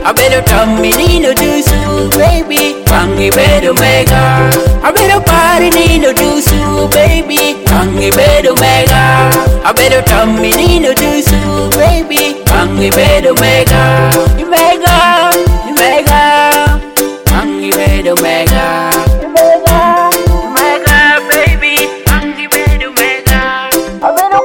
I better come in do so, baby. Wangi better mega. I better party Nino do so, baby. Wangi better mega. I better come in do so, baby. Wangi better mega. You mega, you mega. Wangi better mega. You mega, you mega, baby. Wangi better mega. I better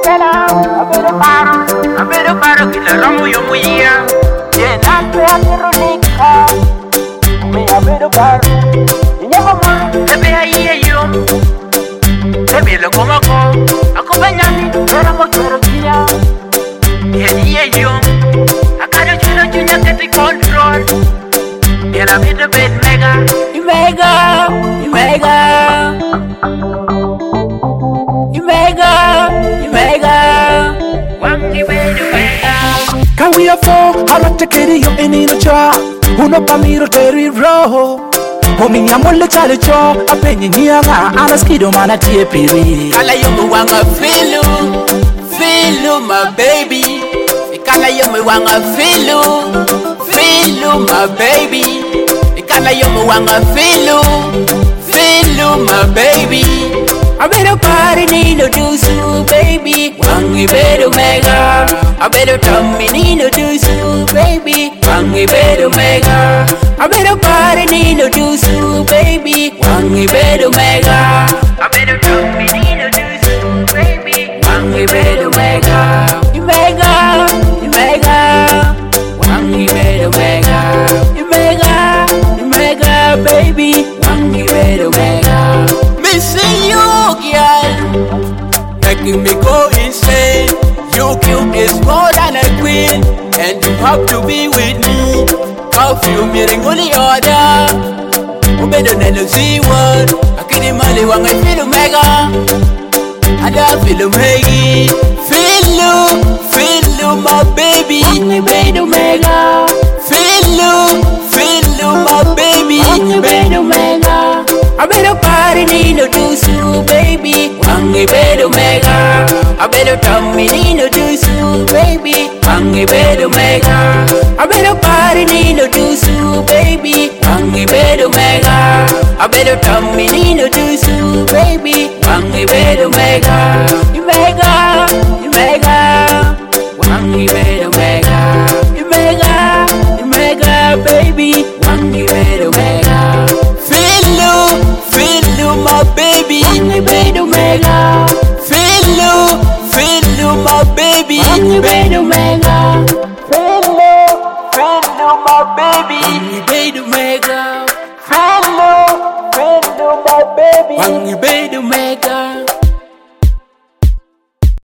paro, kila ramu yo muia. Yeah, not Veronica. Me a better paro. Ebe ahí yo. Ebe lo como acompañame, pero mo quiero guía. Yeah, yo. Acá yo que te control. Y la vida bed mega. You mega, you mega. You mega, you mega. Wangi better mega. Can we afford a lot to carry you in a jar? Uno pa miro terry roho. Homi amolle chale cho apenye nyanga anaskido mana tie piri. Kala yomu wanga filu my baby. Kala yomu wanga filu my baby. Kala yomu wanga filu my baby. I better party Nino do so, baby. Wangi better mega. I better tummy Nino do so, baby. Wangi better mega. I better party Nino do so, baby. Wangi better mega. I better tummy Nino do so, baby. Wangi better mega. You mega, you mega. Wangi better mega. You mega, you mega, baby. Wangi better mega. Missing you, girl, making me go insane. You cute is more than a queen, and you have to be with me. Perfume me ring only order. Oh, better than the Z1. I can't imagine when I feel mega. And I feel mega. Feel you, my baby. Wangi better mega. Feel you, my baby. Wangi better mega. I better party Nino do so, baby. Wangi better mega. I better tummy Nino do so, baby. Wangi better mega. I better party Nino do so, baby. Wangi better mega. I better tummy Nino do so, baby. Wangi better mega. You mega, you mega. Wangi better mega. You mega, you mega, baby. Wangi better mega. Feel you, my baby. Wangi better mega. Feel you, my baby. Wangi better mega. Feel you, my baby. Wangi better mega. Feel you, my baby. Wangi better mega.